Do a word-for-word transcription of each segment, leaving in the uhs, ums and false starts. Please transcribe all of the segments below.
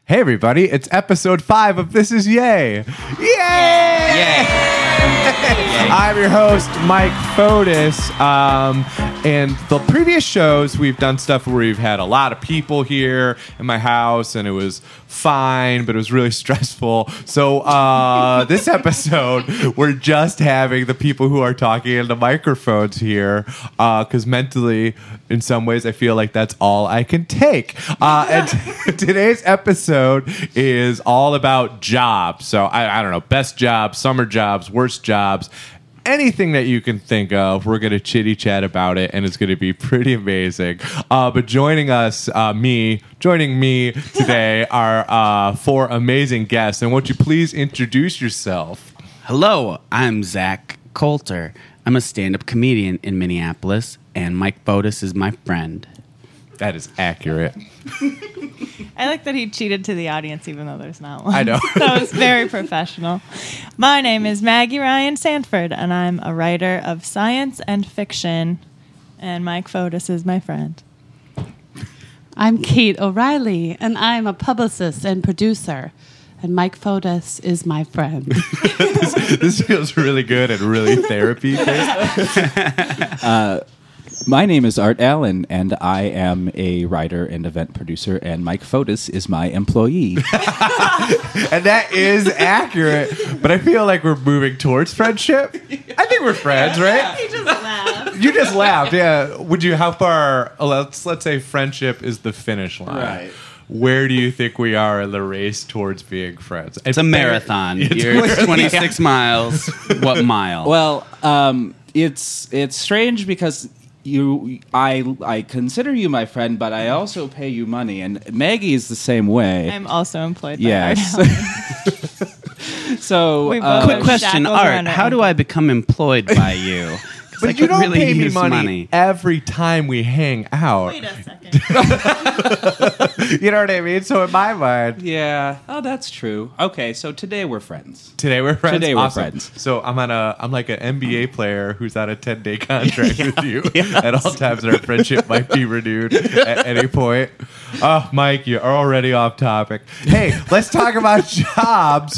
Hey everybody, it's episode five of This Is Yay! Yay! Yay! I'm your host, Mike Fotis. Um, and the previous shows, we've done stuff where we've had a lot of people here in my house, and it was fine, but it was really stressful. So uh, this episode, we're just having the people who are talking into microphones here, because uh, mentally, in some ways, I feel like that's all I can take. Uh, and t- today's episode is all about jobs. So I, I don't know, best jobs, summer jobs, worst jobs, anything that you can think of. We're going to chitty chat about it, and it's going to be pretty amazing. Uh, but joining us, uh, me, joining me today are uh, four amazing guests. And won't you please introduce yourself? Hello, I'm Zach Coulter. I'm a stand-up comedian in Minneapolis, and Mike Fotis is my friend. That is accurate. I like that he cheated to the audience even though there's not one. I know. That was very professional. My name is Maggie Ryan Sanford, and I'm a writer of science and fiction, and Mike Fotis is my friend. I'm Kate O'Reilly, and I'm a publicist and producer, and Mike Fotis is my friend. this, this feels really good and really therapy. uh, My name is Art Allen, and I am a writer and event producer, and Mike Fotis is my employee. And that is accurate, but I feel like we're moving towards friendship. I think we're friends, right? He just laughed. You just laughed, yeah. Would you, how far, let's, let's say friendship is the finish line. Right. Where do you think we are in the race towards being friends? It's a marathon. It's You're twenty-six miles. What mile? Well, um, it's it's strange because you, I, I consider you my friend, but I also pay you money, and Maggie is the same way. I'm also employed by Yes. So, We both uh, Quick question, shackles Art. around our How do I become employed by you? But I you could don't really pay me use money, money. every time we hang out. Wait a second. You know what I mean? So in my mind, yeah. Oh, that's true. Okay, so today we're friends. today we're friends. Today we're Awesome. friends. So I'm on a I'm like an N B A player who's on a ten day contract with you at all times, and our friendship might be renewed at any point. Oh, Mike, you're already off topic. Hey, let's talk about jobs.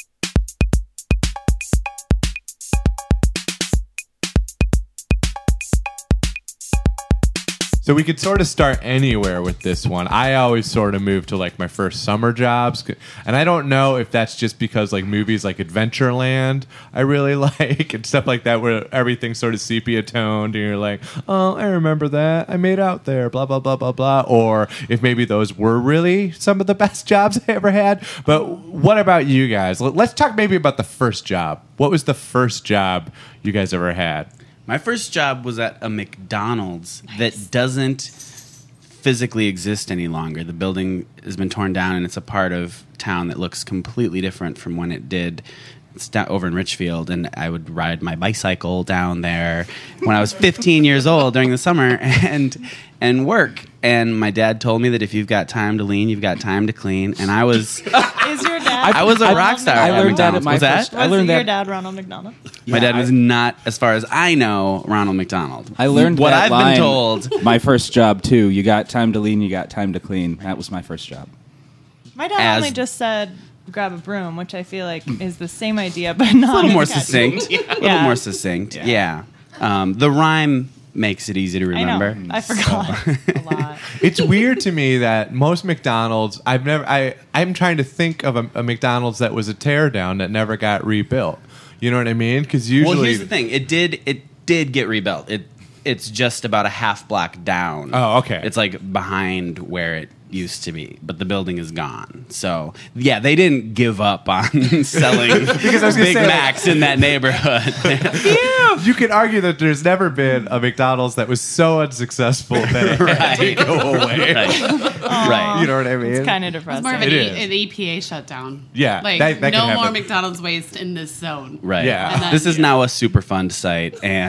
So we could sort of start anywhere with this one. I always sort of move to like my first summer jobs, and I don't know if that's just because like movies like Adventureland I really like and stuff like that, where everything's sort of sepia toned, and you're like, oh, I remember that, I made out there, blah blah blah blah blah. Or if maybe those were really some of the best jobs I ever had. But what about you guys? Let's talk maybe about the first job. What was the first job you guys ever had? My first job was at a McDonald's that doesn't physically exist any longer. The building has been torn down, and it's a part of town that looks completely different from when it did. It's down over in Richfield, and I would ride my bicycle down there when I was fifteen years old during the summer and and work. And my dad told me that if you've got time to lean, you've got time to clean. And I was... Is your dad? I was a Ronald rock star. I at learned that at McDonald's. my Was that? first- Was I learned your that- dad Ronald McDonald? My Yeah, dad was I- not, as far as I know, Ronald McDonald. I learned what that I've line been told. My first job too. You got time to lean, you got time to clean. That was my first job. My dad As- only just said grab a broom, which I feel like is the same idea, but not A little as more catchy. succinct. A little Yeah. more succinct. Yeah. Um, the rhyme makes it easy to I know. remember. I forgot a lot. It's weird to me that most McDonald's, I've never, I, I'm trying to think of a, a McDonald's that was a teardown that never got rebuilt. You know what I mean? Because usually, Well, here's the thing. It did. It did get rebuilt. It. It's just about a half block down. Oh, okay. It's like behind where it used to be, but the building is gone. So yeah, they didn't give up on selling Because I was gonna Big say, like- Macs in that neighborhood. you could argue that there's never been a McDonald's that was so unsuccessful that it had to go away. right. right. You know what I mean? It's kind of It's depressing. more of an, It e- is. an E P A shutdown. Yeah, Like, that- that can no more happen. McDonald's waste in this zone. Right. Yeah. And then- This is now a Superfund site, and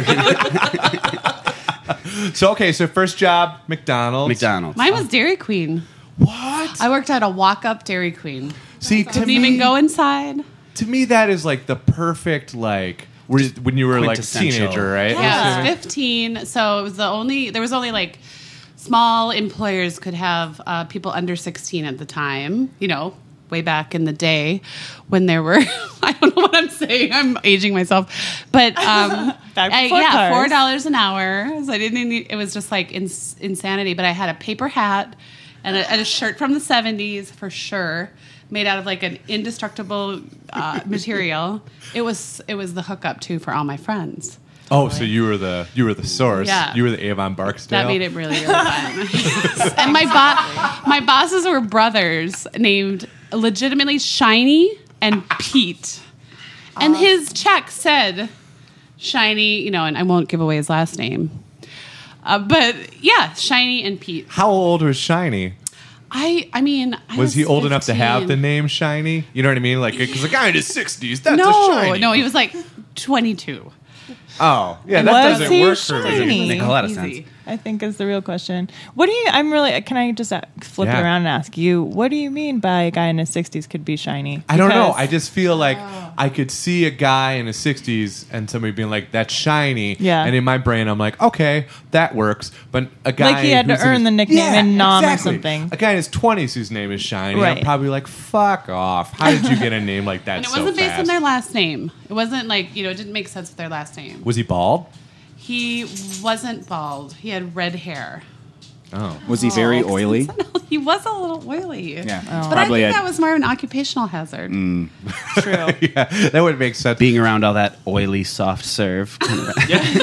So okay, so first job, McDonald's. McDonald's. Mine was Dairy Queen. What? I worked at a walk-up Dairy Queen. See, to Didn't me, even go inside. to me, that is like the perfect like where- when you were like a Quintessential. teenager, right? Yeah, I was fifteen, so it was the only. There was only like small employers could have uh, people under sixteen at the time, you know, way back in the day when there were, I don't know what I'm saying, I'm aging myself, but um, Back I, before yeah, cars. four dollars an hour. So I didn't need, it was just like ins- insanity, but I had a paper hat and a, and a shirt from the seventies for sure, made out of like an indestructible uh, material. It was it was the hookup too for all my friends. Oh, so you were the you were the source. Yeah. You were the Avon Barksdale. That made it really, really fun. And my bo- my bosses were brothers named legitimately Shiny and Pete. And his check said Shiny, you know, and I won't give away his last name. Uh, but yeah, Shiny and Pete. How old was Shiny? I I mean, I Was, was he old enough to have the fifteen. name Shiny? You know what I mean? Like, because a guy in his sixties, that's a No, Shiny. no, he was like twenty-two. Oh, yeah, And that was doesn't he work for me. shiny? Make a lot of Easy. sense. I think is the real question. What do you? I'm really. Can I just uh, flip Yeah. it around and ask you? What do you mean by a guy in his sixties could be shiny? I don't know. Because- I just feel like I could see a guy in his sixties and somebody being like, "That's Shiny." Yeah. And in my brain, I'm like, "Okay, that works." But a guy Like he had to who's in earn his- the nickname Yeah, in Nom or exactly. something. A guy in his twenties whose name is Shiny. I'm Right. probably like, "Fuck off! How did you get a name like that And it so wasn't based fast?" on their last name. It wasn't like, you know, it didn't make sense with their last name. Was he bald? He wasn't bald. He had red hair. Oh, Was he very oily? He was a little oily. Yeah, But I probably think a- that was more of an occupational hazard. True. yeah, that would make sense. Being around all that oily, soft serve. Kind of,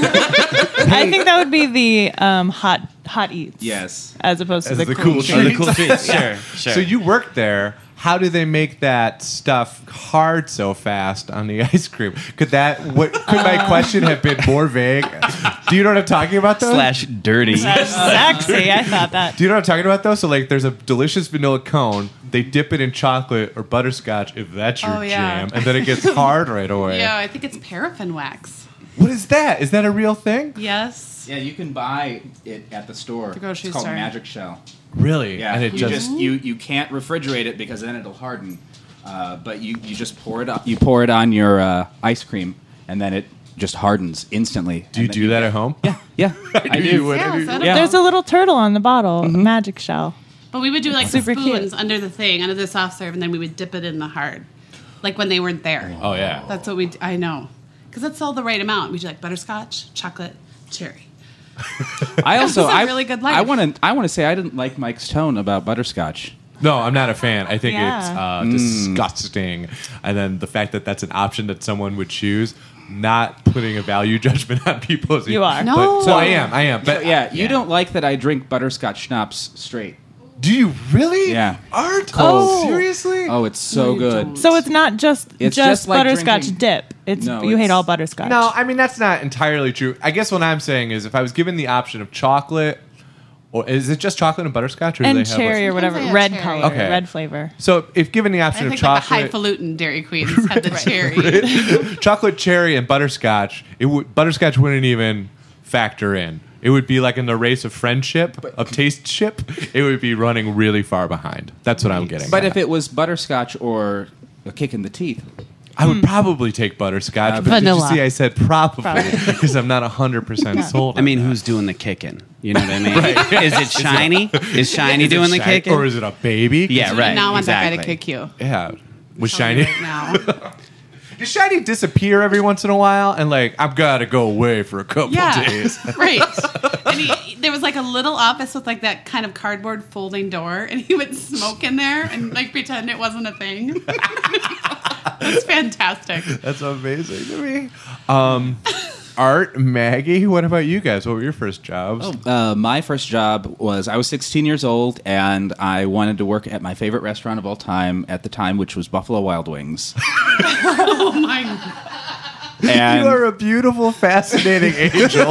I think that would be the um, hot hot eats. Yes. As opposed to As the, the cool cool treats. oh, the cool treats. Sure, sure. So you worked there. How do they make that stuff hard so fast on the ice cream? Could that? What could my Uh. question have been more vague? Do you know what I'm talking about, though? slash dirty. That's sexy. I thought that. Do you know what I'm talking about, though? So, like, there's a delicious vanilla cone. They dip it in chocolate or butterscotch, if that's your Oh, yeah. jam, and then it gets hard right away. Yeah, I think it's paraffin wax. What is that? Is that a real thing? Yes. Yeah, you can buy it at the store. The grocery it's called store. Magic Shell. Really? Yeah, And it you just, just you you can't refrigerate it because then it'll harden. Uh, but you, you just pour it up. You pour it on your uh, ice cream, and then it just hardens instantly. do you And then do that at home? Yeah, yeah, I, knew do. you would. Yeah, I knew- is that a- Yeah. There's a little turtle on the bottle, a magic shell. But we would do like the Super cute. spoons under the thing, under the soft serve, and then we would dip it in the hard. Like when they weren't there. Oh yeah. That's what we, d- I know. Because that's all the right amount. We do like butterscotch, chocolate, cherry. I also This is a I really good life. I want to I want to say I didn't like Mike's tone about butterscotch. No, I'm not a fan. I think Yeah. it's uh, disgusting. And then the fact that that's an option that someone would choose, not putting a value judgment on people. As You are. No. But, so I am. I am. But So, yeah, you don't like that I drink butterscotch schnapps straight. Do you really? Yeah. Art? Oh. Seriously? Oh, it's so you good. don't. So it's not just It's just, just like butterscotch drinking- dip. It's No, you hate it's- all butterscotch. No, I mean that's not entirely true. I guess what I'm saying is if I was given the option of chocolate, or is it just chocolate and butterscotch, or do and they have cherry like- or whatever, Sometimes they have red cherry. color, Okay. red flavor. So if given the I option of think like the chocolate, highfalutin Dairy Queens had the cherry. chocolate, cherry, and butterscotch, it would butterscotch wouldn't even factor in. It would be like in the race of friendship, of taste ship. It would be running really far behind. That's what I'm getting. But at. if it was butterscotch or a kick in the teeth, I would probably take butterscotch, but Vanilla. did you see I said probably because I'm not one hundred percent sold. I on mean, that. who's doing the kicking? You know what I mean? Is it Shiny? Is Shiny Is it doing the Shiny, kicking? or is it a baby? Yeah, You right. do not want that guy to exactly. kick you. Yeah. Was Telling you Shiny? right now. Does Shiny disappear every once in a while and like I've got to go away for a couple Yeah, days? right. And he, there was like a little office with like that kind of cardboard folding door, and he would smoke in there and like pretend it wasn't a thing. That's fantastic. That's amazing to me. Um, Art, Maggie, what about you guys? What were your first jobs? uh, my first job was I was sixteen years old and I wanted to work at my favorite restaurant of all time at the time, which was Buffalo Wild Wings. Oh my! And You are a beautiful, fascinating angel.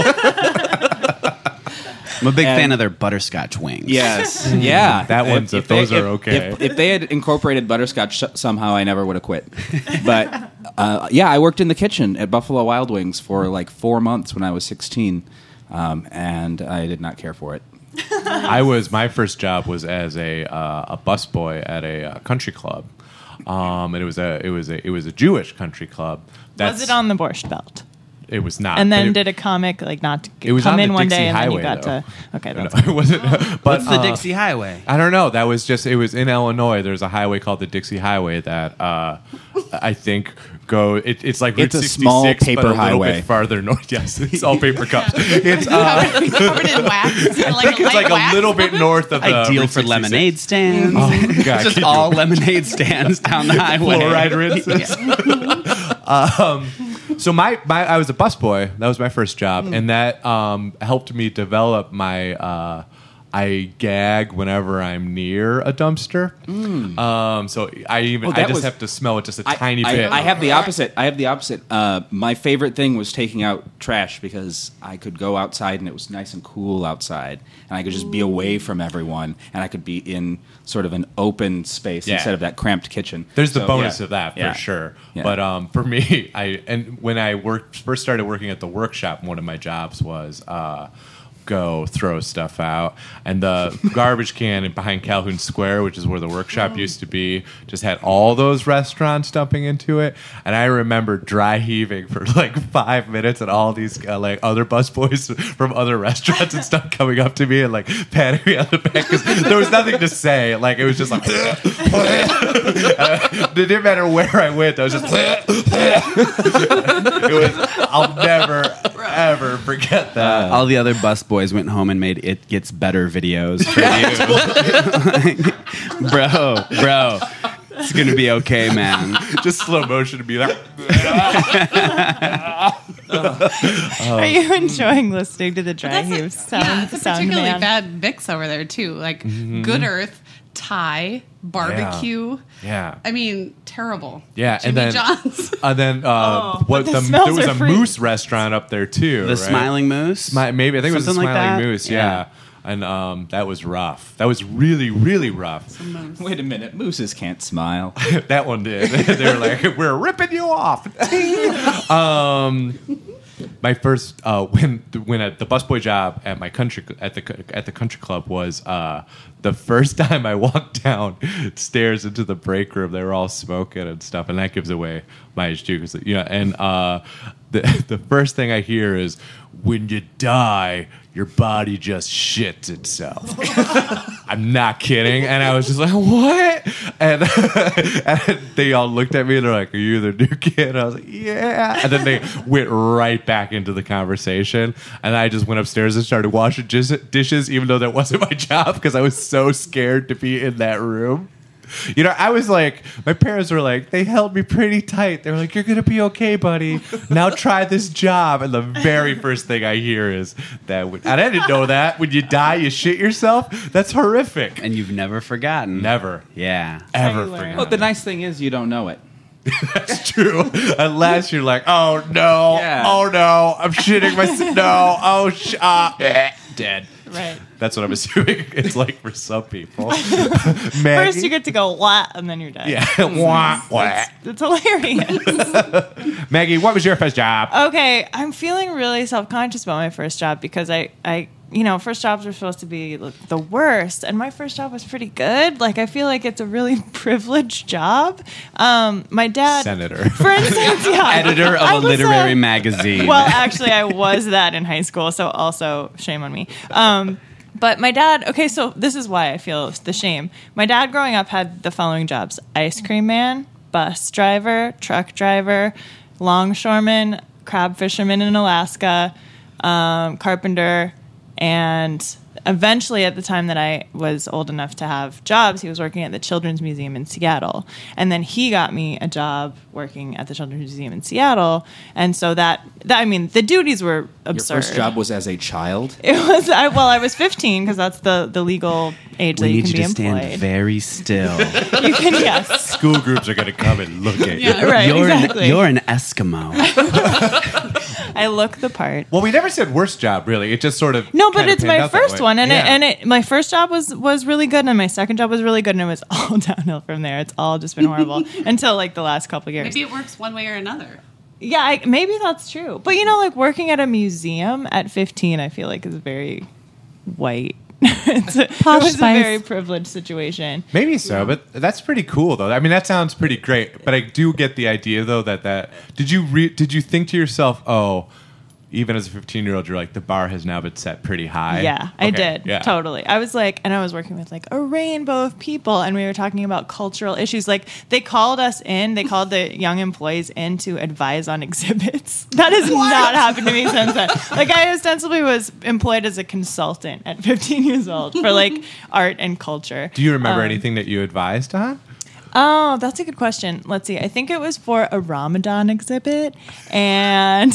I'm a big And- fan of their butterscotch wings. yes, yeah, That one's- If those they- are if- okay. If, if they had incorporated butterscotch sh- somehow, I never would have quit. But uh, yeah, I worked in the kitchen at Buffalo Wild Wings for like four months when I was sixteen, um, and I did not care for it. I was my first job was as a uh, a busboy at a uh, country club, um, and it was a it was a it was a Jewish country club. Was it on the Borscht Belt? it was not. And But then it, did a comic like not to It was come on in the one Dixie day and Highway, then you got though. to okay. No, That's it wasn't. But What's the uh, Dixie Highway? I don't know. That was just. It was in Illinois. There's a highway called the Dixie Highway that uh, I think go. It, it's like Route It's a sixty-six, small but paper a little highway. bit farther north. Yes, it's all paper cups. It's uh, Covered in wax. I Like think a it's light like wax. a little bit north of the Ideal Route for sixty-six. lemonade stands. Oh, God, Just keep all going. lemonade stands down the highway. Fluoride rinses. um, so my, my I was a busboy. That was my first job, and that um, helped me develop my. Uh, I gag whenever I'm near a dumpster. Um, so I even Oh, I that just was- have to smell it just a I, tiny I, bit. I have the opposite. I have the opposite. Uh, my favorite thing was taking out trash because I could go outside and it was nice and cool outside, and I could just be away from everyone, and I could be in sort of an open space Yeah. instead of that cramped kitchen. There's the So, bonus yeah. of that for Yeah. sure. Yeah. But um, for me, I and when I worked first started working at the workshop, one of my jobs was uh, go throw stuff out, and the garbage can behind Calhoun Square, which is where the workshop used to be, just had all those restaurants dumping into it. And I remember dry heaving for like five minutes, and all these uh, like other busboys from other restaurants and stuff coming up to me and like patting me on the back because there was nothing to say. Like it was just like it didn't matter where I went. I was just it was. I'll never ever forget that. All the other busboys went home and made It Gets Better videos for you. Bro, bro, it's going to be okay, man. Just slow motion to be like. Are you enjoying listening to the dry That's a, heave sound? yeah, it's a sound particularly man? bad mix over there too. Like Good Earth, Thai, barbecue. Yeah. I mean, terrible. Yeah, Jimmy and then John's. and then uh, Oh, what but the the, smells there was are a free. moose restaurant up there too. The right? Smiling Moose? My, maybe I think it was the Something like Smiling that? Moose. Yeah. Yeah. And um, that was rough. That was really, really rough. Wait a minute, mooses can't smile. That one did. They were like, "We're ripping you off." um, my first uh, when when at the busboy job at my country at the at the country club was uh, the first time I walked downstairs into the break room. They were all smoking and stuff, and that gives away my age too. Cause, you know, and uh, the the first thing I hear is, "When you die, your body just shits itself." I'm not kidding. And I was just like, what? And, and they all looked at me and they're like, are you the new kid? And I was like, yeah. And then they went right back into the conversation. And I just went upstairs and started washing dis- dishes, even though that wasn't my job, because I was so scared to be in that room. You know, I was like, my parents were like, they held me pretty tight. They were like, you're going to be okay, buddy. Now try this job. And the very first thing I hear is that, when, and I didn't know that. When you die, you shit yourself. That's horrific. And you've never forgotten. Never, Yeah. ever you learn. forgot. Well, the nice thing is you don't know it. That's true. Unless you're like, oh, no. Yeah. Oh, no. I'm shitting myself. No. Oh, sh- uh, dead. Right. That's what I'm assuming it's like for some people. First, Maggie? you get to go what, and then you're dead. Yeah. Wah, wah. It's hilarious. Maggie, what was your first job? Okay, I'm feeling really self-conscious about my first job because I, I, you know, first jobs are supposed to be like, the worst, and my first job was pretty good. Like, I feel like it's a really privileged job. Um, my dad, Senator. for instance, yeah, Editor of I a was, literary uh, magazine. Well, actually, I was that in high school, so also shame on me. Um, but my dad, okay, so this is why I feel the shame. My dad growing up had the following jobs: ice cream man, bus driver, truck driver, longshoreman, crab fisherman in Alaska, um, carpenter, and eventually at the time that I was old enough to have jobs, he was working at the Children's Museum in Seattle. And then he got me a job working at the Children's Museum in Seattle. And so that, that I mean, the duties were absurd. Your first job was as a child? It was, I, well, I was fifteen because that's the, the legal age we that you need can you be to stand employed. very still. You can, yes. School groups are going to come and look at you. Right, you're, exactly. an, you're an Eskimo. I look the part. Well, we never said worst job, really. It just sort of No, but kinda it's panned my out that first way. one, and Yeah. it, and it, my first job was was really good, and my second job was really good, and it was all downhill from there. It's all just been horrible until like the last couple years. Maybe it works one way or another. Yeah, I, maybe that's true. But you know, like working at a museum at fifteen, I feel like is very white. it's a, Posh it was spice. a very privileged situation. Maybe so, but that's pretty cool though. I mean, that sounds pretty great. But I do get the idea though that that did you re- did you think to yourself, oh, even as a fifteen year old, you're like the bar has now been set pretty high. Yeah, I Okay, did. yeah. Totally. I was like, and I was working with like a rainbow of people, and we were talking about cultural issues. Like, they called us in, they called the young employees in to advise on exhibits. That has not happened to me since then. Like, I ostensibly was employed as a consultant at fifteen years old for like art and culture. Do you remember Um, anything that you advised on? Oh, that's a good question. Let's see. I think it was for a Ramadan exhibit, and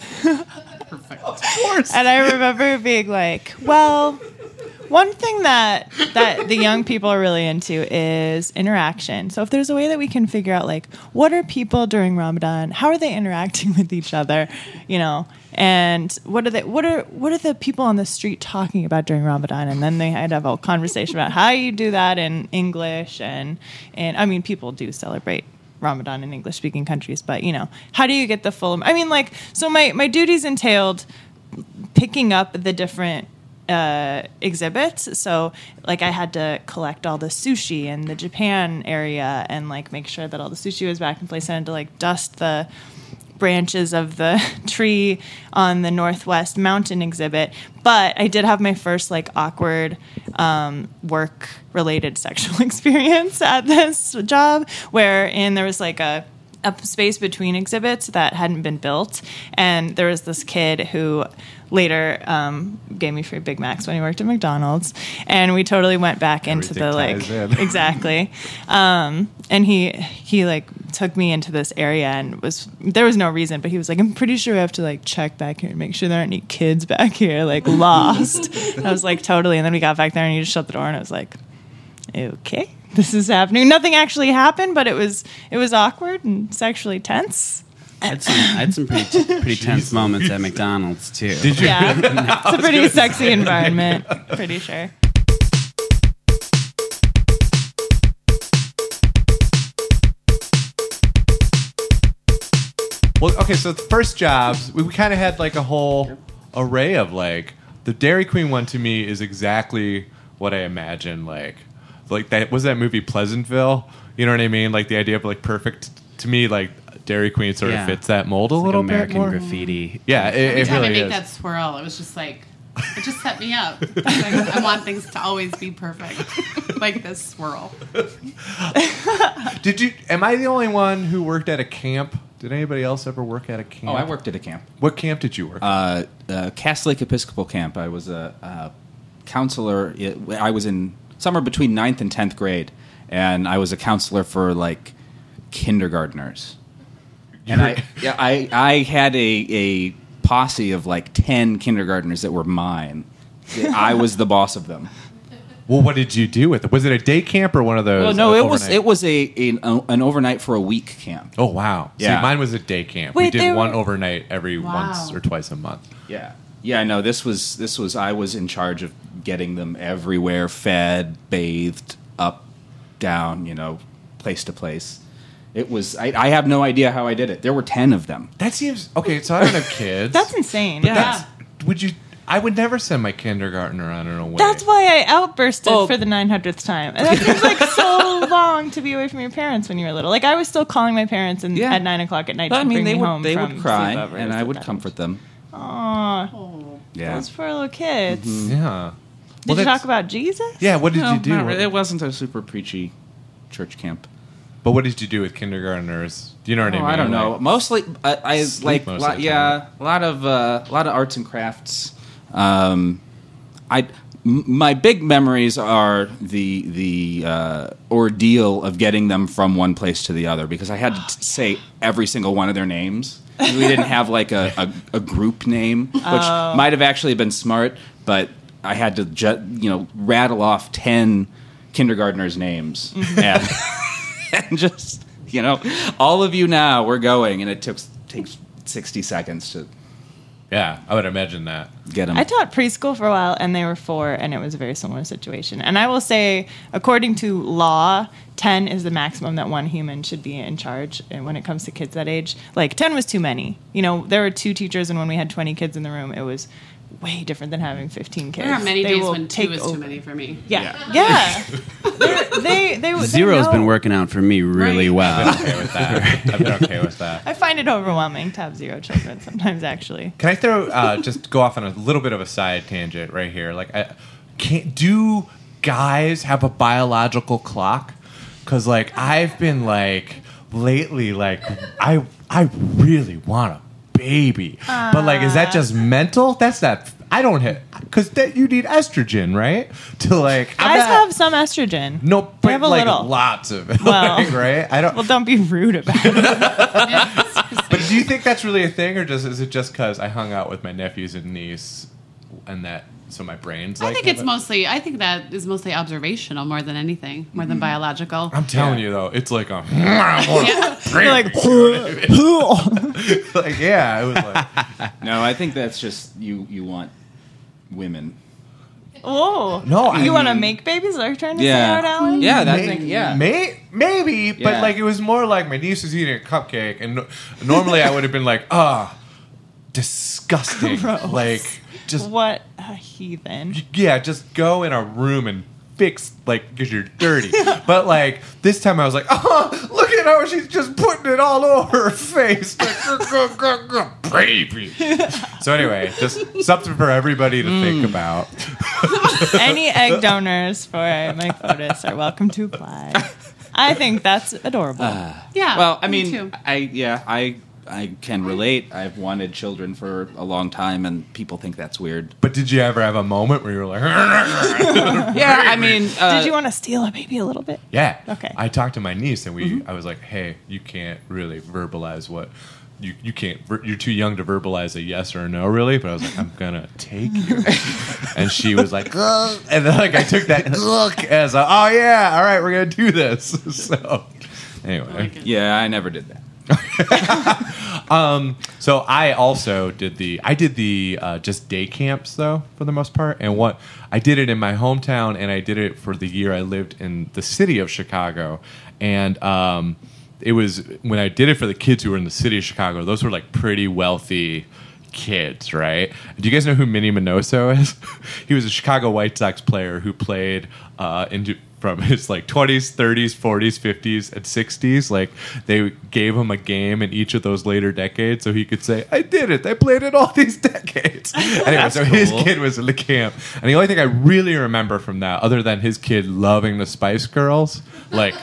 Of course. and I remember being like, well, one thing that that the young people are really into is interaction. So if there's a way that we can figure out like what are people during Ramadan, how are they interacting with each other, you know, and what are they what are what are the people on the street talking about during Ramadan? And then they had to have a conversation about how you do that in English and and I mean people do celebrate Ramadan in English speaking countries, but you know, how do you get the full I mean like so my my duties entailed picking up the different uh, exhibits. So like I had to collect all the sushi in the Japan area and like make sure that all the sushi was back in place. I had to like dust the branches of the tree on the Northwest Mountain exhibit. But I did have my first like awkward um, work related sexual experience at this job wherein there was like a a space between exhibits that hadn't been built, and there was this kid who later um, gave me free Big Macs when he worked at McDonald's, and we totally went back into Everything the like ties in. exactly, um, and he he like took me into this area and was there was no reason, but he was like, I'm pretty sure we have to like check back here and make sure there aren't any kids back here like lost. And I was like totally, and then we got back there and he just shut the door and I was like, okay. This is happening. Nothing actually happened, but it was it was awkward and sexually tense. I had some, I had some pretty, pretty tense moments at McDonald's too. Did you? Yeah, it's a pretty sexy environment. Pretty sure. Well, okay, so the first jobs, we, we kind of had like a whole array of like, the Dairy Queen one to me is exactly what I imagine. Like, like that was that movie Pleasantville. You know what I mean? Like the idea of like perfect to me, like Dairy Queen sort Yeah. of fits that mold a It's like little American bit more. Graffiti. Yeah, it, Every it time I really make is. that swirl, it was just like, it just set me up. Like, I want things to always be perfect, like this swirl. Did you? Am I the only one who worked at a camp? Did anybody else ever work at a camp? Oh, I worked at a camp. What camp did you work? at? Uh, uh, Cass Lake Episcopal Camp. I was a, a counselor. I was in somewhere between ninth and tenth grade, and I was a counselor for like kindergartners. And I, yeah, I, I had a, a posse of like ten kindergartners that were mine. I was the boss of them. Well, what did you do with it? Was it a day camp or one of those? Well, no, uh, it was overnight? it was a an, an overnight for a week camp. Oh wow! Yeah. See, mine was a day camp. we Wait, did they one were- overnight every Wow. once or twice a month. Yeah, yeah. No, this was this was I was in charge of getting them everywhere, fed, bathed, up, down, you know, place to place. It was. I, I have no idea how I did it. There were ten of them. That seems okay. So I don't have kids. That's insane. Yeah. Would you? I would never send my kindergartner on an away. That's why I outbursted Oh. for the nine hundredth time. And that seems like so long to be away from your parents when you were little. Like I was still calling my parents and Yeah. at nine o'clock at night But, to I mean, bring they me would home they from would cry, sleepovers and I at would that comfort them. Aw, Oh. Yeah. those poor little kids. Yeah. Did Well, you that's- talk about Jesus? Yeah. What did No, you do? not really. It wasn't a super preachy church camp. But what did you do with kindergartners? Do you know what I Oh, mean? I don't know. Like, Mostly, I, I Sleep like most lot, of the yeah, a lot of uh, a lot of arts and crafts. Um, I m- my big memories are the the uh, ordeal of getting them from one place to the other because I had to t- say every single one of their names. We didn't have like a, a, a group name, which Oh. might have actually been smart, but I had to ju- you know rattle off ten kindergartners' names and, and just you know all of you now we're going, and it took takes sixty seconds to Yeah, I would imagine that. get them. I taught preschool for a while, and they were four, and it was a very similar situation. And I will say, according to law, ten is the maximum that one human should be in charge. And when it comes to kids that age, like ten was too many. You know, there were two teachers, and when we had twenty kids in the room, it was way different than having fifteen kids. There are many They days will when two take is over. too many for me. Yeah, yeah. They're- they they they Zero's know. been working out for me really Right. well. Okay with that. I've been okay with that. I find it overwhelming to have zero children sometimes. Actually, Can I throw uh, just go off on a little bit of a side tangent right here? Like, I can't do guys have a biological clock? Because like I've been like lately, like I I really want a baby, but like is that just mental? That's not. I don't hit because that you need estrogen, right? To like I'm guys not- have some estrogen. no, They but have a like little. lots of it, Well- like, right? I don't. Well, don't be rude about it. But do you think that's really a thing, or just is it just because I hung out with my nephews and niece, and that so my brain's like? I think it's mostly. I think that is mostly observational more than anything, more than biological. I'm telling you though, it's like a Yeah. You're like, like yeah, it was like No, I think that's just you. You want women. oh, No, I you want to mean- make babies? Is that what you're trying to Yeah. say, Art Allen? Yeah, that may- thing. Yeah. may, maybe, but Yeah. like it was more like my niece was eating a cupcake, and no- normally I would have been like, ah, disgusting, Gross. like just What a heathen! yeah, just go in a room and fix like because you're dirty. But like this time I was like, oh, look at how she's just putting it all over her face, like, "Grr, grr, grr, grr, baby." So anyway, just something for everybody to think about. Any egg donors for Mike Fotis are welcome to apply. I think that's adorable. Yeah. Well, I me mean, too. I yeah, I I can relate. I've wanted children for a long time, and people think that's weird. But did you ever have a moment where you were like, Yeah, I mean, uh, Did you want to steal a baby a little bit? yeah? Okay. I talked to my niece, and we. I was like, hey, you can't really verbalize what. You, you can't. ver- You're too young to verbalize a yes or a no, really. But I was like, I'm gonna take you, and she was like, "Ugh." And then like I took that look as a, oh yeah, all right, we're gonna do this. So anyway, yeah, I never did that. um, so I also did the I did the uh, just day camps though for the most part, and what I did it in my hometown, and I did it for the year I lived in the city of Chicago, and um, it was when I did it for the kids who were in the city of Chicago. Those were like pretty wealthy kids, right? Do you guys know who Minnie Minoso is? He was a Chicago White Sox player who played uh, into from his like twenties, thirties, forties, fifties, and sixties. Like they gave him a game in each of those later decades, so he could say, "I did it. I played it all these decades." Anyway, so his cool. kid was in the camp, and the only thing I really remember from that, other than his kid loving the Spice Girls, like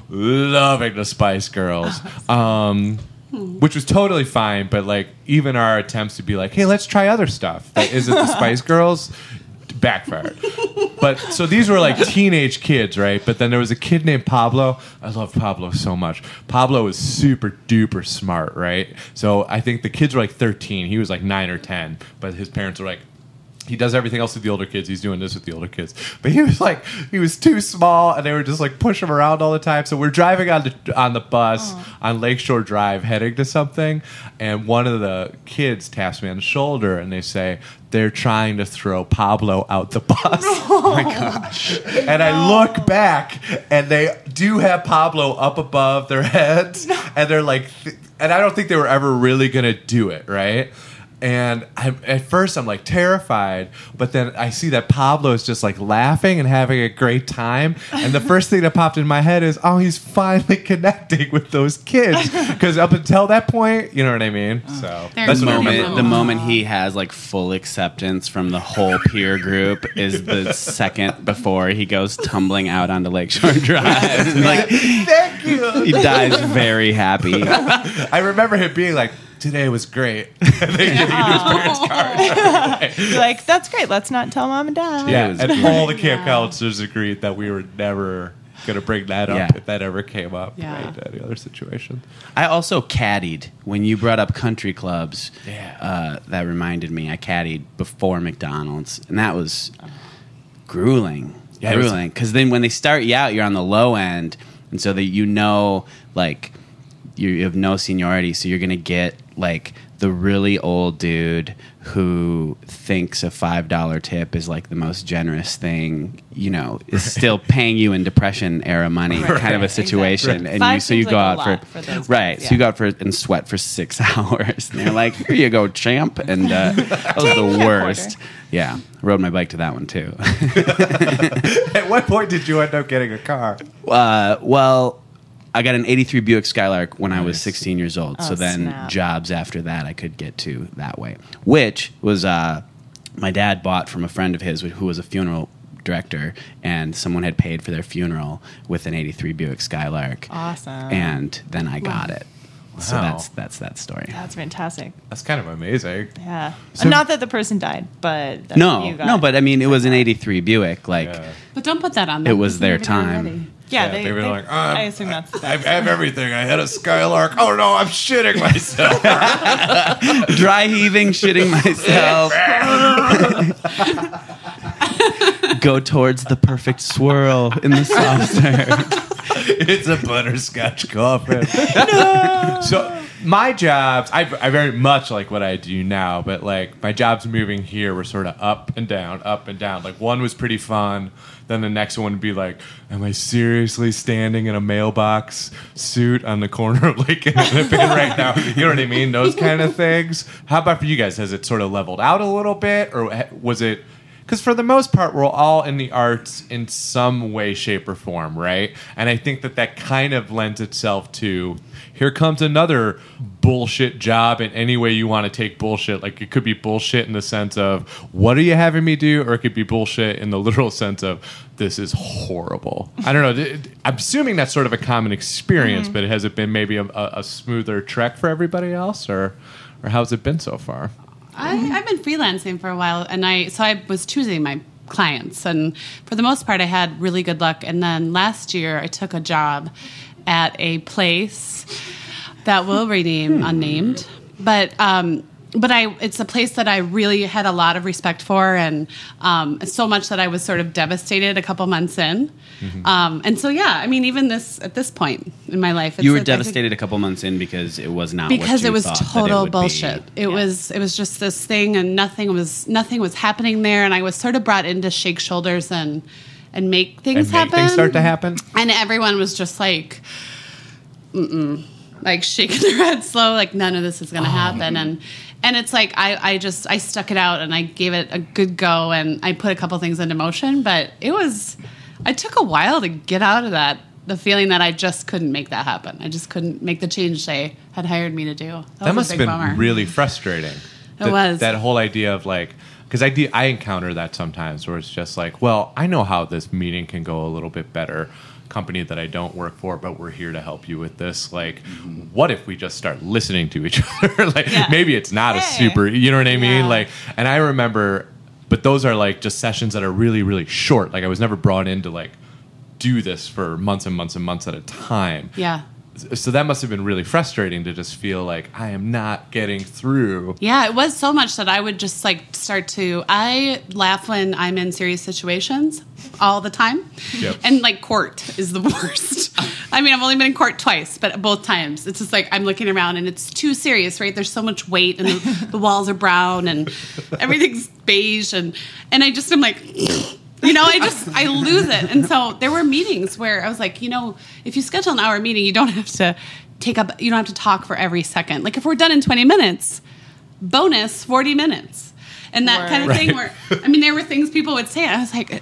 loving the Spice Girls. Um, Which was totally fine, but like even our attempts to be like, hey, let's try other stuff that isn't the Spice Girls backfired. But so these were like teenage kids, right? But then there was a kid named Pablo. I love Pablo so much. Pablo was super duper smart, right? So I think the kids were like thirteen. He was like nine or ten, but his parents were like, he does everything else with the older kids. He's doing this with the older kids. But he was like, he was too small, and they were just like push him around all the time. So we're driving on the on the bus on Lakeshore Drive, heading to something, and one of the kids taps me on the shoulder, and they say they're trying to throw Pablo out the bus. Oh my gosh! And I look back, and they do have Pablo up above their heads, and they're like, th- and I don't think they were ever really gonna do it, right? And I, at first, I'm like terrified, but then I see that Pablo is just like laughing and having a great time. And the first thing that popped in my head is, oh, he's finally connecting with those kids. Because up until that point, you know what I mean? So They're that's The what I Aw. moment, remember. the moment he has like full acceptance from the whole peer group is the second before he goes tumbling out onto Lakeshore Drive. And, like Thank you. he dies very happy. I remember him being like, today was great. And they gave his parents cards. You're like, that's great. Let's not tell mom and dad. Yeah, It was and great. all the camp counselors agreed that we were never going to bring that up Yeah. if that ever came up. Yeah. Right? Any other situation. I also caddied when you brought up country clubs. Yeah. Uh, that reminded me. I caddied before McDonald's, and that was grueling. Yeah, it was- grueling. Because then when they start you out, you're on the low end, and so that you know, like you have no seniority, so you're gonna get like the really old dude who thinks a five dollar tip is like the most generous thing, you know, is still paying you in Depression era money, Right. kind of a situation. Exactly. And Five you, so you seems go like a out lot for, for those right. guys, So you yeah. go out for and sweat for six hours. And they're like, here you go, champ. And uh, that was Ding, the a worst. quarter. Yeah. Rode my bike to that one too. At what point did you end up getting a car? Uh, well, I got an eighty-three Buick Skylark when I was Nice. sixteen years old. so Oh, then snap. jobs after that I could get to that way, which was uh, my dad bought from a friend of his who was a funeral director, and someone had paid for their funeral with an eighty-three Buick Skylark. Awesome. And then I got it. So Wow. that's that's that story. That's fantastic. That's kind of amazing. Yeah. So- Not that the person died, but that's No, what you got. no, but I mean, it was an eighty-three Buick. Like, Yeah. But don't put that on them. It was It's their never gonna be time. ready. yeah, Yeah, they, they were they- like, I um, assume that's the I have everything. I had a Skylark. Oh no, I'm shitting myself. dry heaving, shitting myself. Go towards the perfect swirl in the soft serve. It's a butterscotch coffin. No. So my jobs, I, I very much like what I do now, but like my jobs moving here were sort of up and down, up and down. Like one was pretty fun. Then the next one would be like, am I seriously standing in a mailbox suit on the corner of Lake and Hennepin right now? You know what I mean? Those kind of things. How about for you guys? Has it sort of leveled out a little bit, or ha- was it? Because for the most part, we're all in the arts in some way, shape, or form, right? And I think that that kind of lends itself to, here comes another bullshit job in any way you want to take bullshit. Like, it could be bullshit in the sense of, what are you having me do? Or it could be bullshit in the literal sense of, this is horrible. I don't know. th- I'm assuming that's sort of a common experience, but has it been maybe a, a, a smoother trek for everybody else? Or, or how's it been so far? I, I've been freelancing for a while, and I so I was choosing my clients, and for the most part, I had really good luck. And then last year, I took a job at a place that will remain unnamed, but um, but I it's a place that I really had a lot of respect for, and um, so much that I was sort of devastated a couple months in. Um, and so, yeah, I mean, even this at this point in my life, it's You were like I could- devastated a couple months in because it was not what because you it was thought that it total would be. bullshit. It Yeah. was it was just this thing, and nothing was nothing was happening there, and I was sort of brought in to shake shoulders and and make things And make happen. things start to happen? And everyone was just like, mm-mm, like shaking their head slow, like none of this is going to happen. And and it's like I I just I stuck it out and I gave it a good go, and I put a couple things into motion, but it was. It took a while to get out of that, the feeling that I just couldn't make that happen. I just couldn't make the change they had hired me to do. That, That was must a have big been bummer. really frustrating. That, was. that whole idea of like, because I do, I encounter that sometimes where it's just like, well, I know how this meeting can go a little bit better. Company that I don't work for, but we're here to help you with this. Like, what if we just start listening to each other? Like, Yeah. maybe it's not a Hey. super, you know what I mean? Yeah. Like, and I remember, but those are like just sessions that are really, really short. Like, I was never brought in to like do this for months and months and months at a time. Yeah. So that must have been really frustrating to just feel like I am not getting through. Yeah, it was so much that I would just like start to. I laugh when I'm in serious situations all the time, Yep. and like court is the worst. I mean, I've only been in court twice, but both times it's just like I'm looking around and it's too serious, right? There's so much weight, and the, the walls are brown, and everything's beige, and and I just am like. You know, I just, I lose it. And so there were meetings where I was like, you know, if you schedule an hour meeting, you don't have to take up, you don't have to talk for every second. Like if we're done in twenty minutes, bonus forty minutes. And that Word. kind of thing where, I mean, there were things people would say. And I was like,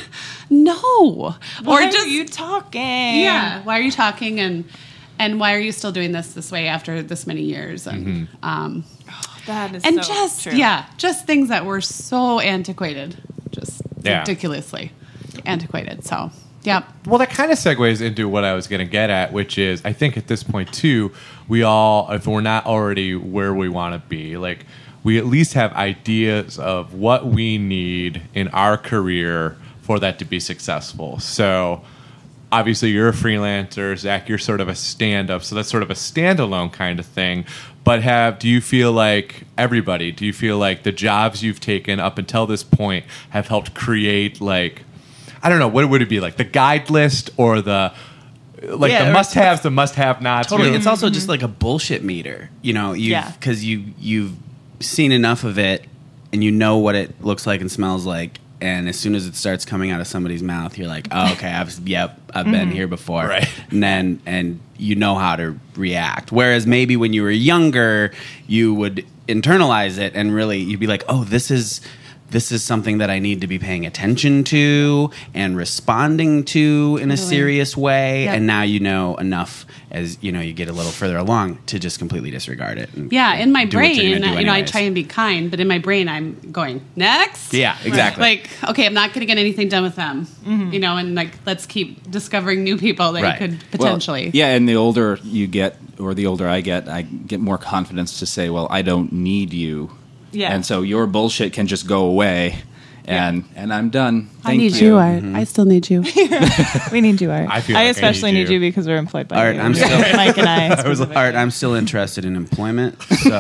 no. Why or just, are you talking? yeah, why are you talking? And, and why are you still doing this this way after this many years? And, um, That is and so just, true. yeah, just things that were so antiquated. Just Yeah. ridiculously antiquated. So, yeah. Well, that kind of segues into what I was going to get at, which is I think at this point, too, we all, if we're not already where we want to be, like we at least have ideas of what we need in our career for that to be successful. So obviously you're a freelancer, Zach, you're sort of a stand-up, so that's sort of a standalone kind of thing. But have do you feel like everybody, do you feel like the jobs you've taken up until this point have helped create like, I don't know, what would it be like? The guide list or the like Yeah, the or- must-haves, the must-have-nots. Totally. You know? It's also just like a bullshit meter. You know, you Yeah. because you you've seen enough of it and you know what it looks like and smells like. And as soon as it starts coming out of somebody's mouth, you're like, oh, okay, I've yep, I've been here before. Right. And then and you know how to react. Whereas maybe when you were younger, you would internalize it and really you'd be like, oh, this is this is something that I need to be paying attention to and responding to in a Totally. serious way. Yep. And now you know enough as you know you get a little further along to just completely disregard it. And, Yeah, in my do what you're brain, gonna do you know, I anyways. try and be kind, but in my brain, I'm going next. Yeah, exactly. Like, okay, I'm not going to get anything done with them, you know, and like, let's keep discovering new people that Right. you could Well, potentially. yeah, and the older you get, or the older I get, I get more confidence to say, well, I don't need you. Yeah. And so your bullshit can just go away, and and I'm done. Thank I need you, Art. I still need you. We need you, Art. I feel like I especially need need you. you. because we're employed by Art, you. I'm still- Mike and I. I was like, Art, I'm still interested in employment. So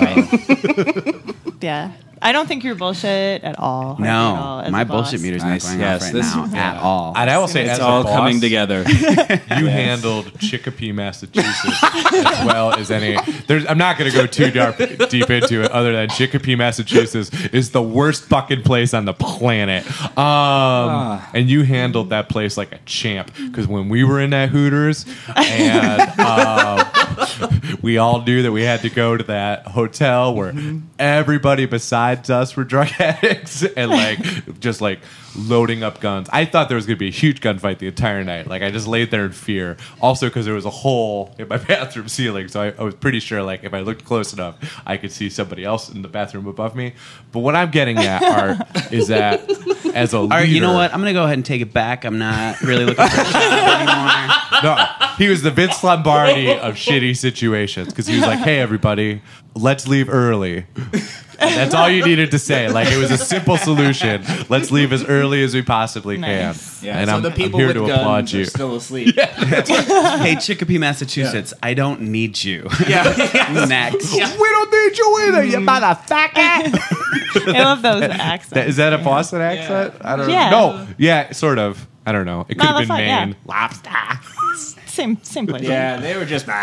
Yeah. I don't think you're bullshit at all. no, at all, as my a boss. bullshit meter's Nice. not going Yes, off right this- now at all. And I will say, It's as a all boss, coming together. You handled Chicopee, Massachusetts, as well as any. There's, I'm not going to go too dark, deep into it, other than Chicopee, Massachusetts is the worst fucking place on the planet. Um, and you handled that place like a champ. Because when we were in that Hooters, and um, we all knew that we had to go to that hotel where everybody besides us were drug addicts, and like just like loading up guns. I thought there was going to be a huge gunfight the entire night. Like I just laid there in fear. Also because there was a hole in my bathroom ceiling, so I, I was pretty sure like if I looked close enough, I could see somebody else in the bathroom above me. But what I'm getting at, Art, is that as a leader, All right, you know what? I'm going to go ahead and take it back. I'm not really looking for a job anymore. No, he was the Vince Lombardi of shitty situations because he was like, "Hey, everybody, let's leave early." And that's all you needed to say. Like it was a simple solution. Let's leave as early as we possibly Nice. can. and I'm, I'm here to applaud you. still asleep. Hey, Chicopee, Massachusetts, I don't need you. Yeah. Next. We don't need you either, you motherfucker. I love those accents. That- Is that a Boston accent? I don't Yeah. know. No, yeah, sort of. I don't know. It could have been Motherfucker, yeah. Maine. Lobster. Same, same place. Yeah, they were just.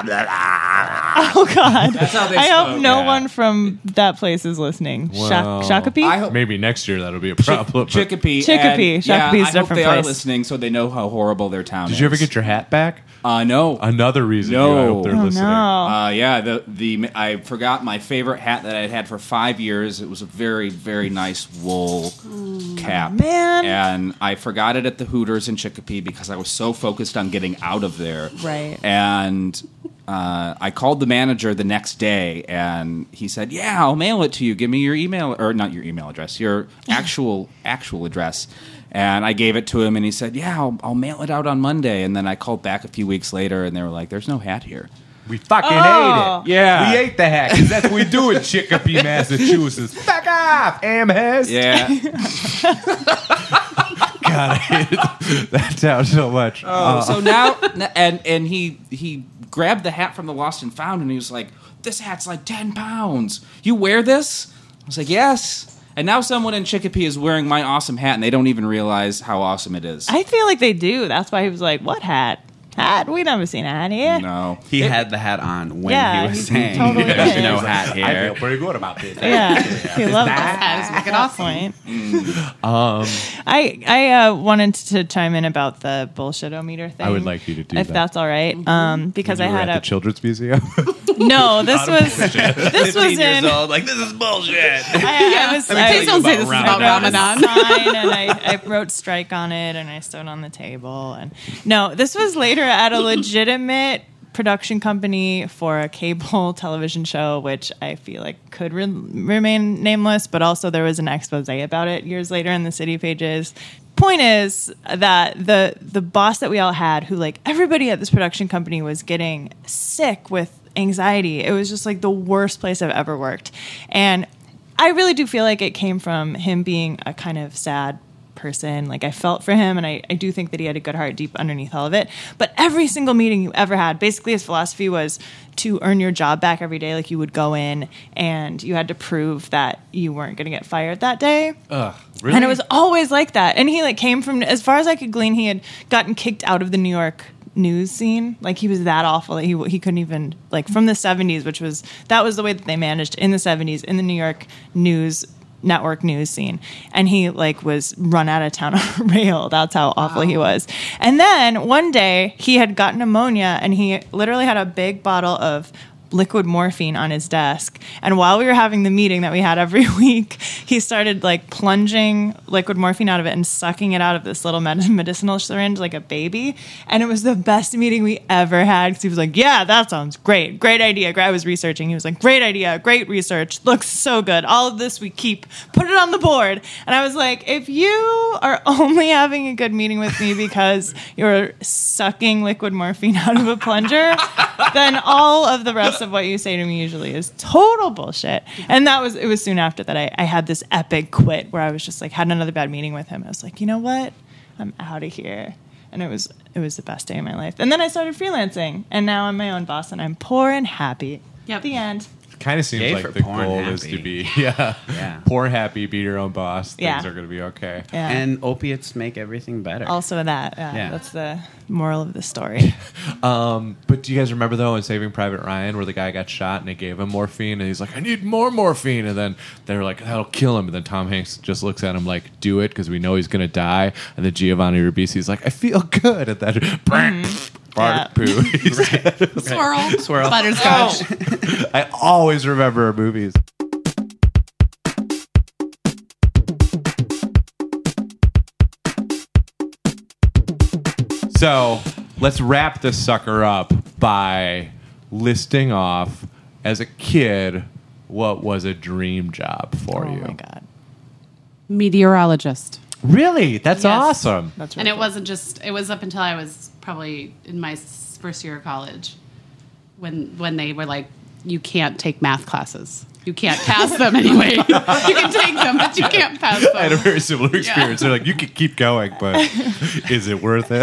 Oh God. That's how they I hope spoke, no yeah. one from that place is listening. Well, Shock, Shakopee? I hope Maybe next year that'll be a problem. but- Chicopee. Chicopee. and, yeah, Shakopee's I a hope different they are place. listening so they know how horrible their town is. Did you ever get your hat back? Uh, no. Another reason. No. you, I hope they're Oh listening. no. Uh, yeah, the the I forgot my favorite hat that I had had for five years. It was a very very nice wool cap, man. and I forgot it at the Hooters in Chicopee because I was so focused on getting out of there. Right. And uh, I called the manager the next day, and he said, "Yeah, I'll mail it to you. Give me your email or not your email address, your actual actual address." And I gave it to him, and he said, "Yeah, I'll, I'll mail it out on Monday." And then I called back a few weeks later, and they were like, "There's no hat here." We fucking Oh. ate it. Yeah. We ate the hat because that's what we do in Chicopee, Massachusetts. Fuck off, Amherst. Yeah. God, I hated that town so much. Oh, so now, and and he he grabbed the hat from the Lost and Found, and he was like, "This hat's like ten pounds. You wear this?" I was like, "Yes." And now someone in Chicopee is wearing my awesome hat, and they don't even realize how awesome it is. I feel like they do. That's why he was like, "What hat? Hat? We never seen a hat here." No. He had the hat on when Yeah, he was he saying totally there's did. no hat I feel here. pretty good about this. Yeah, he loved that. That is wicked awesome. Point. Um, I I uh, wanted to chime in about the bullshit-o-meter thing. I would like you to do if that. that's all right. Um, because you I were had at a the Children's Museum. no. This was this was in. old, like this is bullshit. I, I was. I, Please don't say this is I about wrote a Ramadan. sign and I, I wrote strike on it and I stood on the table and no, this was later at a legitimate production company for a cable television show, which I feel like could re- remain nameless, but also there was an expose about it years later in the city pages. Point is that the the boss that we all had, who like everybody at this production company was getting sick with anxiety. It was just like the worst place I've ever worked. And I really do feel like it came from him being a kind of sad person. Like I felt for him and I, I do think that he had a good heart deep underneath all of it. But every single meeting you ever had, basically his philosophy was to earn your job back every day. Like you would go in and you had to prove that you weren't going to get fired that day. Ugh, really? And it was always like that. And he like came from, as far as I could glean, he had gotten kicked out of the New York news scene. Like he was that awful that he he couldn't even like from the seventies, which was that was the way that they managed in the seventies in the New York news network news scene, and he like was run out of town on a rail. That's how awful he was. And then one day he had gotten pneumonia, and he literally had a big bottle of liquid morphine on his desk, and while we were having the meeting that we had every week, he started like plunging liquid morphine out of it and sucking it out of this little med- medicinal syringe like a baby. And it was the best meeting we ever had, because he was like, yeah, that sounds great, great idea. I was researching, he was like, great idea, great research, looks so good, all of this we keep, put it on the board. And I was like, if you are only having a good meeting with me because you're sucking liquid morphine out of a plunger, then all of the rest of what you say to me usually is total bullshit. And that was it was soon after that I, I had this epic quit where I was just like had another bad meeting with him. I was like, you know what? I'm out of here. And it was it was the best day of my life. And then I started freelancing, and now I'm my own boss, and I'm poor and happy. Yep. The end. Kind of seems Yay like for the poor and goal is happy. to be yeah, Yeah. poor and happy, be your own boss. Things Yeah. are going to be okay. Yeah. And opiates make everything better. Also that. Yeah, Yeah. That's the moral of the story. Um, but do you guys remember though in Saving Private Ryan where the guy got shot and they gave him morphine and he's like, I need more morphine, and then they're like, that'll kill him, and then Tom Hanks just looks at him like, do it because we know he's gonna die, and then Giovanni Ribisi's like, I feel good, and then fart Yeah. poo. He's dead. Swirl. Swirl. Butterscotch. I always remember movies. So let's wrap this sucker up by listing off, as a kid, what was a dream job for Oh you? my god. Meteorologist. Really? That's Yes. awesome. That's And really it cool. wasn't just, it was up until I was probably in my s- first year of college when when they were like, you can't take math classes. You can't pass them anyway. You can take them, but you can't pass I had a them. very similar experience. They're like, you could keep going, but is it worth it?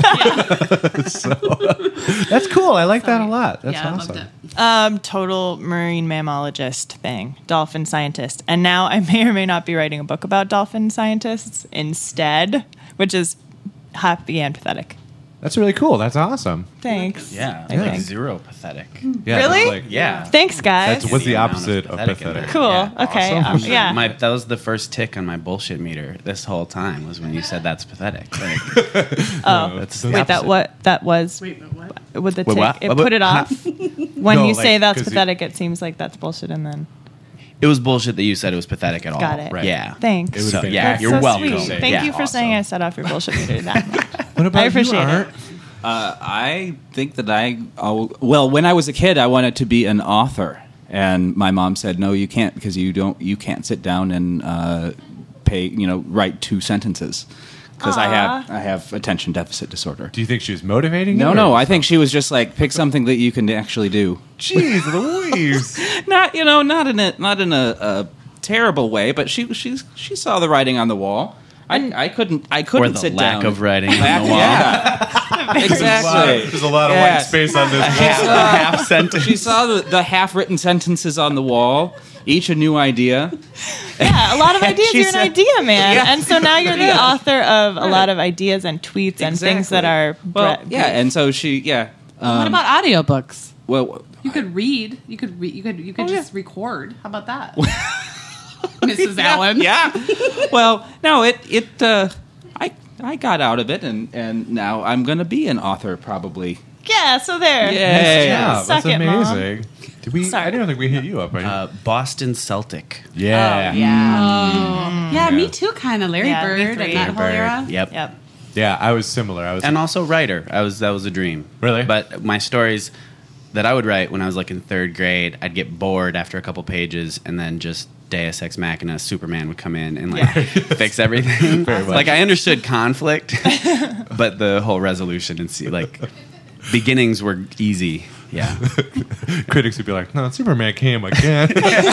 so, that's cool. I like that a lot. That's yeah, awesome. I loved it. Um, total marine mammologist thing, dolphin scientist. And now I may or may not be writing a book about dolphin scientists instead, which is happy and pathetic. That's really cool. That's awesome. Thanks. Yeah. I like think. zero pathetic. Yeah, Really? that's like- Yeah. Thanks, guys. That's what's the amount of opposite of pathetic in pathetic. there. cool. Yeah. Okay. Awesome. um, yeah. My, that was the first tick on my bullshit meter this whole time was when you said that's pathetic. Like, oh, that's the wait. That opposite. what? That was Wait, but what? with the Wait, tick. what? It What- put it what? off. When No, you like, say that's 'cause you- pathetic, it seems like that's bullshit. And then It was bullshit that you said it was pathetic at all. got it. Right. Yeah. Thanks. It would've So, been yeah, That's you're so welcome. sweet. Yeah, Thank you for awesome. saying I set off your bullshit meter that much. What about I appreciate you, Art? it. Uh, I think that I, oh, well, when I was a kid, I wanted to be an author, and my mom said, "No, you can't, because you don't, you can't sit down and uh, pay, you know, write two sentences, because I have, I have attention deficit disorder." Do you think she was motivating you? No, or- no, I think she was just like, pick something that you can actually do. Jeez Louise. Not, you know, not in a, not in a, a terrible way, but she, she, she saw the writing on the wall. I, I couldn't, I couldn't Or the sit lack down. of writing on Lack- the wall. Yeah, exactly. There's a lot of Yeah. white space on this She wall. saw- Half sentence. She saw the, the half-written sentences on the wall, each a new idea. Yeah, a lot of ideas. She You're an said- idea man, Yeah. and so now you're the Yeah. author of a lot of ideas and tweets and things that are well, bre- yeah, and so she, yeah. Um, What about audiobooks? well, You could read. You could read. You could. You could Oh, just record. How about that, Missus Allen? yeah. Well, no, it it uh, I I got out of it, and and now I'm going to be an author probably. yeah. So there. Yay. Yeah, Suck that's it, Mom. amazing. Did we? Sorry. I didn't think we hit you up. Right? Uh, Boston Celtic. yeah. Oh, yeah. Yeah, Yeah. me too. Kind of Larry Yeah, me Bird three. and that whole Bird. era. Yep. Yep. Yeah, I was similar. I was. And also writer. I was that was a dream. Really? But my stories that I would write when I was like in third grade, I'd get bored after a couple pages, and then just Deus Ex Machina, Superman would come in and like fix everything. Like I understood conflict, but the whole resolution and see like beginnings were easy. Yeah. critics would be like, "No, Superman came again."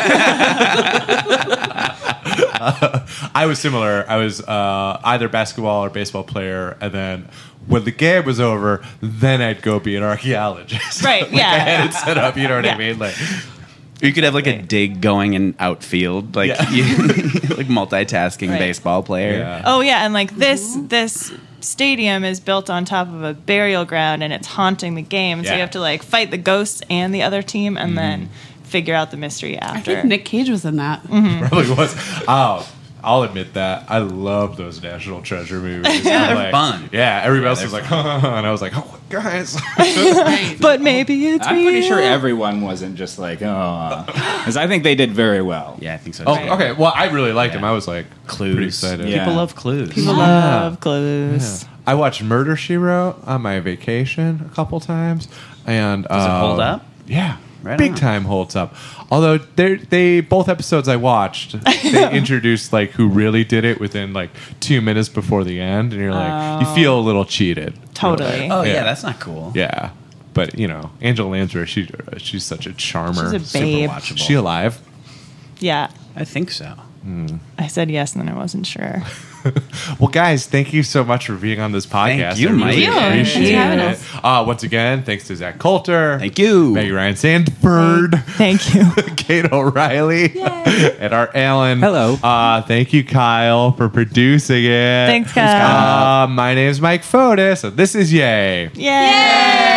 Uh, I was similar. I was uh, either basketball or baseball player, and then when the game was over, then I'd go be an archaeologist. Right, Like, yeah. I had it set up. You know what Yeah. I mean? Like, You could have like a dig going in outfield, like Yeah. you, like multitasking Right. baseball player. yeah. Oh yeah, and like this this stadium is built on top of a burial ground, and it's haunting the game. So Yeah. you have to like fight the ghosts and the other team, and then figure out the mystery I after. think Nick Cage was in that. Probably was. Oh, I'll admit that. I love those National Treasure movies. Yeah, I'm they're like- fun. Yeah, everybody else they're was like, and I was like, oh, guys. Right. But maybe it's I'm pretty sure real. everyone wasn't just like, oh, because I think they did very well. Yeah, I think so. Oh, too. okay. Well, I really liked Yeah. him. I was like, Clues. pretty excited. Yeah. People love clues. People love Clues. I watched Murder, She Wrote on my vacation a couple times. And, Does it uh, hold up? Yeah. Right Big on. time holds up. Although they they both episodes I watched, they introduced like who really did it within like two minutes before the end, and you're like, you feel a little cheated. Totally. Really. Oh yeah. Yeah. that's not cool. Yeah, but you know, Angela Lansbury, she she's such a charmer. She's a babe. Super watchable. Is she alive? Yeah. I think so. I said yes, and then I wasn't sure. Well, guys, thank you so much for being on this podcast. Thank you, I really Mike. Thank you. appreciate Thanks for having it. us. Uh, once again, thanks to Zach Coulter. Thank you. Maggie Ryan Sandford. Thank you. Kate O'Reilly. And Art Allen. Hello. Uh, thank you, Kyle, for producing it. Thanks, Kyle. Uh, my name's Mike Fotis. So this is Yay. Yay!